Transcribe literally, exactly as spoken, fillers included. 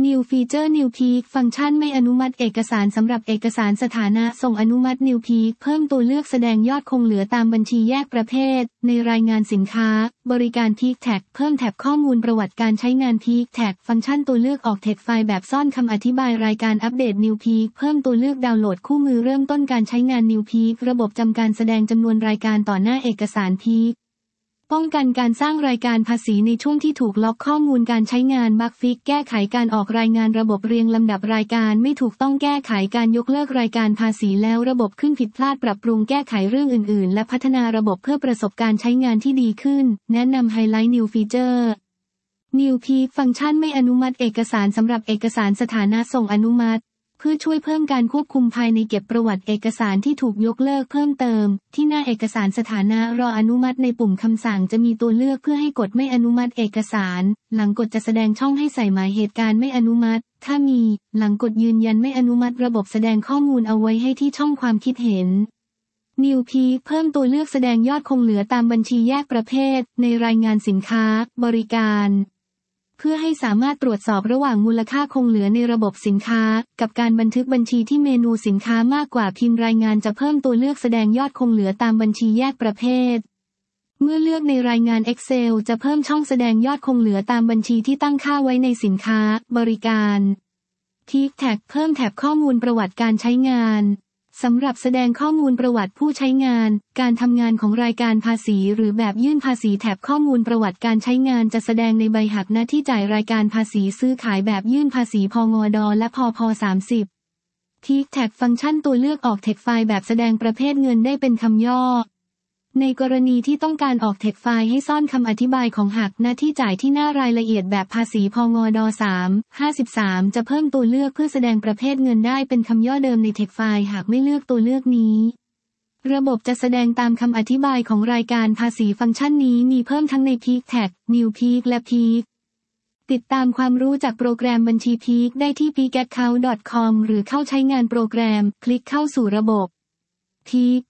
New Feature New Peak ฟังก์ชันไม่อนุมัติเอกสารสำหรับเอกสารสถานะส่งอนุมัติ New Peak เพิ่มตัวเลือกแสดงยอดคงเหลือตามบัญชีแยกประเภทในรายงานสินค้าบริการ Peak Tag เพิ่มแท็บข้อมูลประวัติการใช้งาน Peak Tag ฟังก์ชันตัวเลือกออกเท็กซ์ไฟล์แบบซ่อนคำอธิบายรายการอัปเดต New Peak เพิ่มตัวเลือกดาวน์โหลดคู่มือเริ่มต้นการใช้งาน New Peak ระบบจำการแสดงจำนวนรายการต่อหน้าเอกสาร Peakป้องกันการสร้างรายการภาษีในช่วงที่ถูกล็อกข้อมูลการใช้งานบั๊กฟิกแก้ไขการออกรายงานระบบเรียงลำดับรายการไม่ถูกต้องแก้ไขการยกเลิกรายการภาษีแล้วระบบขึ้นผิดพลาดปรับปรุงแก้ไขเรื่องอื่นๆและพัฒนาระบบเพื่อประสบการณ์ใช้งานที่ดีขึ้นแนะนำไฮไลท์ New Feature New Peak ฟังก์ชันไม่อนุมัติเอกสารสำหรับเอกสารสถานะส่งอนุมัติเพื่อช่วยเพิ่มการควบคุมภายในเก็บประวัติเอกสารที่ถูกยกเลิกเพิ่มเติมที่หน้าเอกสารสถานะรออนุมัติในปุ่มคำสั่งจะมีตัวเลือกเพื่อให้กดไม่อนุมัติเอกสารหลังกดจะแสดงช่องให้ใส่หมายเหตุการณ์ไม่อนุมัติถ้ามีหลังกดยืนยันไม่อนุมัติระบบแสดงข้อมูลเอาไว้ให้ที่ช่องความคิดเห็น New Peak เพิ่มตัวเลือกแสดงยอดคงเหลือตามบัญชีแยกประเภทในรายงานสินค้าบริการเพื่อให้สามารถตรวจสอบระหว่างมูลค่าคงเหลือในระบบสินค้ากับการบันทึกบัญชีที่เมนูสินค้ามากกว่าพิมพ์รายงานจะเพิ่มตัวเลือกแสดงยอดคงเหลือตามบัญชีแยกประเภทเมื่อเลือกในรายงาน Excel จะเพิ่มช่องแสดงยอดคงเหลือตามบัญชีที่ตั้งค่าไว้ในสินค้าบริการ Peak Tag เพิ่มแท็บข้อมูลประวัติการใช้งานสำหรับแสดงข้อมูลประวัติผู้ใช้งานการทำงานของรายการภาษีหรือแบบยื่นภาษีแท็บข้อมูลประวัติการใช้งานจะแสดงในใบหักหน้าที่จ่ายรายการภาษีซื้อขายแบบยื่นภาษีพงดและพพสามสิบ Peak Tag ฟังก์ชันตัวเลือกออกเท็กซ์ไฟล์แบบแสดงประเภทเงินได้เป็นคำย่อในกรณีที่ต้องการออกเท็กซ์ไฟล์ให้ซ่อนคำอธิบายของหักหน้าที่จ่ายที่หน้ารายละเอียดแบบภาษีพงดสาม ห้าสิบสามจะเพิ่มตัวเลือกเพื่อแสดงประเภทเงินได้เป็นคำย่อเดิมในเท็กซ์ไฟล์หากไม่เลือกตัวเลือกนี้ระบบจะแสดงตามคำอธิบายของรายการภาษีฟังก์ชันนี้มีเพิ่มทั้งใน Peak Tag New Peak และ Peak ติดตามความรู้จากโปรแกรมบัญชี Peak ได้ที่ พี เอ ซี เอ ซี เอ ซี เอ ยู ที ดอท คอม หรือเข้าใช้งานโปรแกรมคลิกเข้าสู่ระบบ Peak